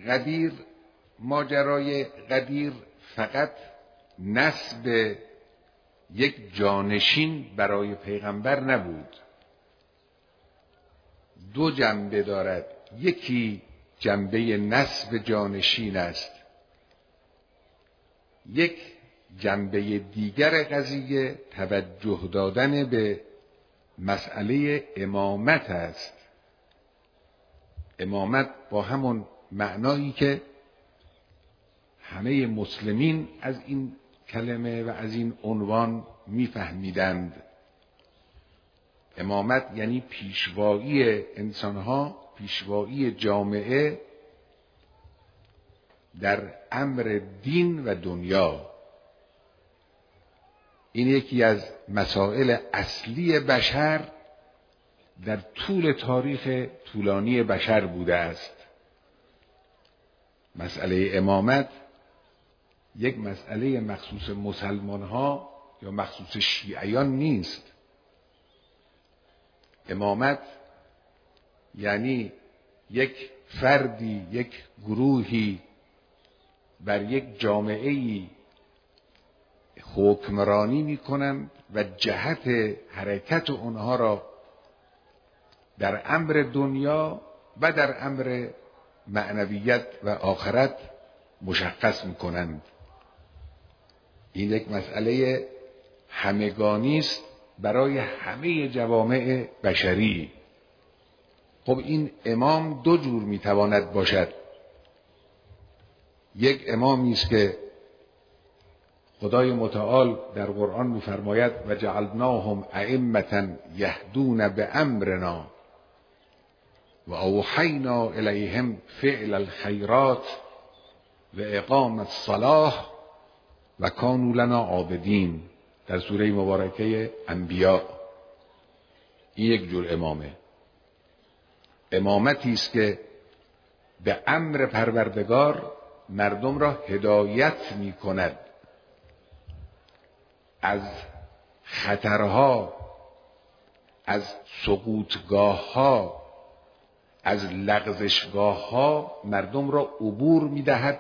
غدیر، ماجرای غدیر فقط نسب یک جانشین برای پیغمبر نبود، دو جنبه دارد. یکی جنبه نسب جانشین است، یک جنبه دیگر قضیه توجه دادن به مسئله امامت است. امامت با همون معنایی که همه مسلمین از این کلمه و از این عنوان میفهمیدند. امامت یعنی پیشوایی انسانها، پیشوایی جامعه در امر دین و دنیا. این یکی از مسائل اصلی بشر در طول تاریخ طولانی بشر بوده است. مسئله امامت یک مسئله مخصوص مسلمان ها یا مخصوص شیعیان نیست. امامت یعنی یک فردی، یک گروهی بر یک جامعه‌ای حکمرانی می‌کنند و جهت حرکت اونها را در امر دنیا و در امر معنویت و آخرت مشخص می‌کنند. این یک مسئله همگانی است برای همه جوامع بشری. خب این امام دو جور میتواند باشد. یک امامی است که خدای متعال در قرآن میفرماید و جعلناهم ائمة یهدون بامرنا و اوحینا الیهم فعل الخیرات و اقام الصلاة و کانوا لنا عابدین، در سوره مبارکه انبیاء. این یک جور امامه. امامتی است که به امر پروردگار مردم را هدایت می کند، از خطرها، از سقوطگاهها، از لغزشگاهها مردم را عبور می دهد،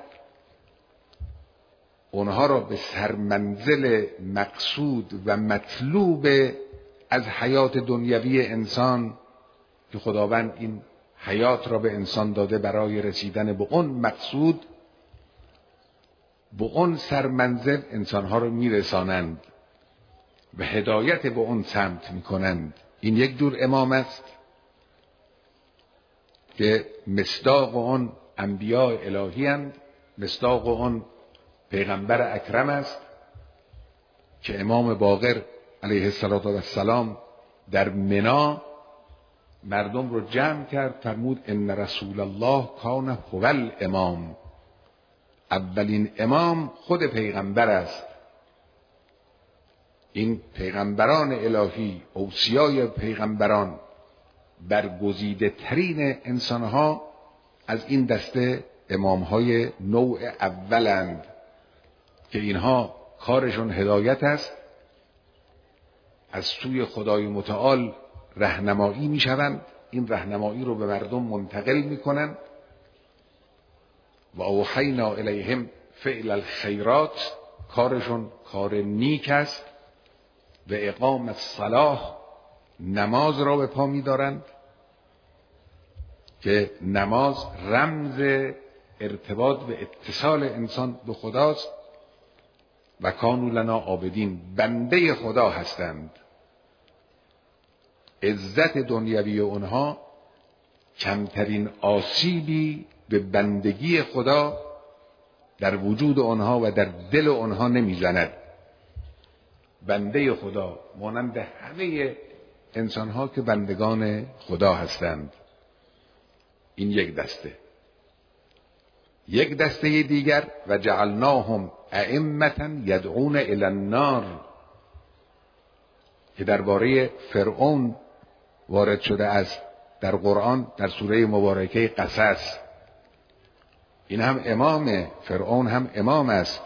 اونها را به سرمنزل مقصود و مطلوب از حیات دنیوی انسان که خداوند این حیات را به انسان داده برای رسیدن به اون مقصود، به اون سرمنزل انسانها را میرسانند و هدایت به اون سمت میکنند. این یک جور امام است که مصداق اون انبیاء الهی اند، مصداق اون پیغمبر اکرم است که امام باقر علیه السلام در منی مردم رو جمع کرد، فرمود ان رسول الله کان هو الامام. اولین امام خود پیغمبر است. این پیغمبران الهی، اوصیای پیغمبران، برگزیده ترین انسانها از این دسته امامهای نوع اولند که اینها کارشون هدایت است، از سوی خدای متعال راهنمایی میشوند، این راهنمایی رو به مردم منتقل میکنند. و اوحینا الیهم فعل الخیرات، کارشون کار نیک است. و اقام الصلاة، نماز را به پا میدارند که نماز رمز ارتباط و اتصال انسان به خداست. و کانوا لنا عابدین، بنده خدا هستند. عزت دنیوی اونها کمترین آسیبی به بندگی خدا در وجود اونها و در دل اونها نمیزند. بنده خدا مانند همه انسانها که بندگان خدا هستند. این یک دسته. یک دسته دیگر و جعلناهم ائمة یدعون الی النار که درباره فرعون وارد شده است در قرآن، در سوره مبارکه قصص. این هم امام، فرعون هم امام است،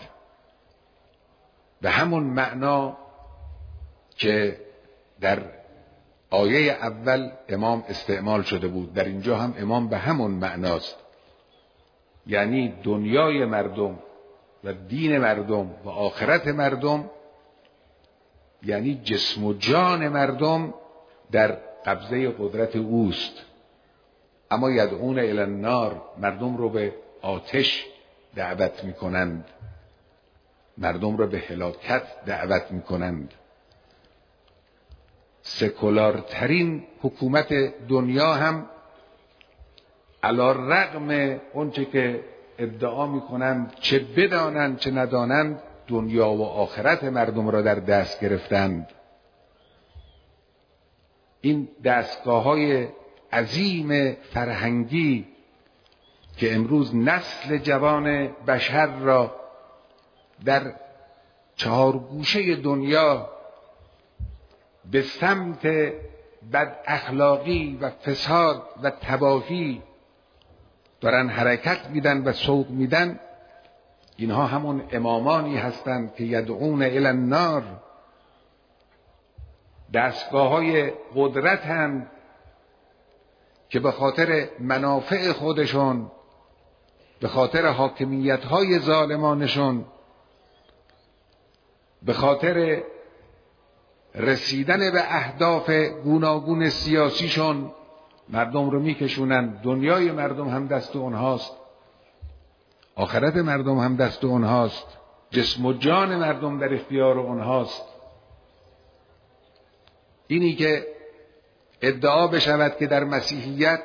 به همون معنا که در آیه اول امام استعمال شده بود، در اینجا هم امام به همون معناست. یعنی دنیای مردم و دین مردم و آخرت مردم، یعنی جسم و جان مردم در قبضه قدرت اوست. اما یدعون الی النار، مردم رو به آتش دعوت میکنند، مردم رو به هلاکت دعوت میکنند. سکولارترین حکومت دنیا هم علی رغم اونچه که ادعا میکنند، چه بدانند چه ندانند، دنیا و آخرت مردم را در دست گرفتند. این دستگاه‌های عظیم فرهنگی که امروز نسل جوان بشر را در چهار گوشه دنیا به سمت بد اخلاقی و فساد و تباهی دارن حرکت میدن و سوق میدن، اینها همون امامانی هستند که یدعون الی النار، دستگاه‌های قدرتند که به خاطر منافع خودشون، به خاطر حاکمیت‌های ظالمانشون، به خاطر رسیدن به اهداف گوناگون سیاسیشون مردم رو میکشونن. دنیای مردم هم دست اونهاست، آخرت مردم هم دست اونهاست، جسم و جان مردم در اختیار اونهاست. اینی که ادعا بشود که در مسیحیت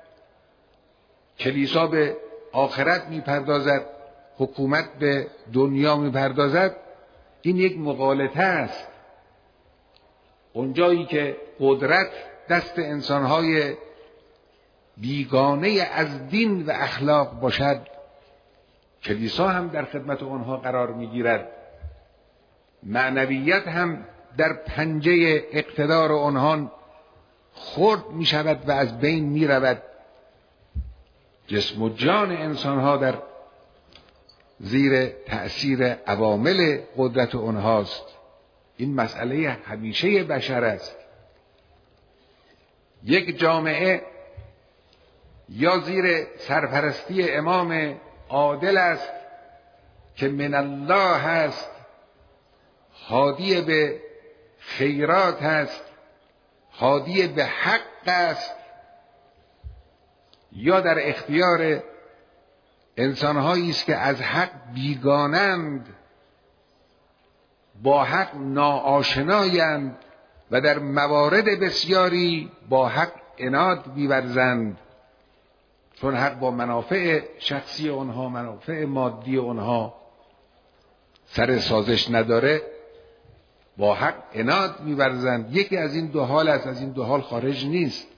کلیسا به آخرت میپردازد، حکومت به دنیا میپردازد، این یک مغالطه است. اونجایی که قدرت دست انسانهای بیگانه از دین و اخلاق باشد، کلیسا هم در خدمت آنها قرار میگیرد، معنویت هم در پنجه اقتدار آنها خرد می شود و از بین می رود. جسم و جان انسانها در زیر تأثیر عوامل قدرت آنهاست. این مسئله همیشه بشر است. یک جامعه یا زیر سرپرستی امام عادل است که من الله است، هادی به خیرات است، هادی به حق است، یا در اختیار انسانهایی است که از حق بیگانند، با حق ناآشنایند و در موارد بسیاری با حق عناد می‌ورزند، چون حق با منافع شخصی آنها، منافع مادی آنها سر سازش نداره، با حق عناد می‌ورزند. یکی از این دو حال است، از این دو حال خارج نیست.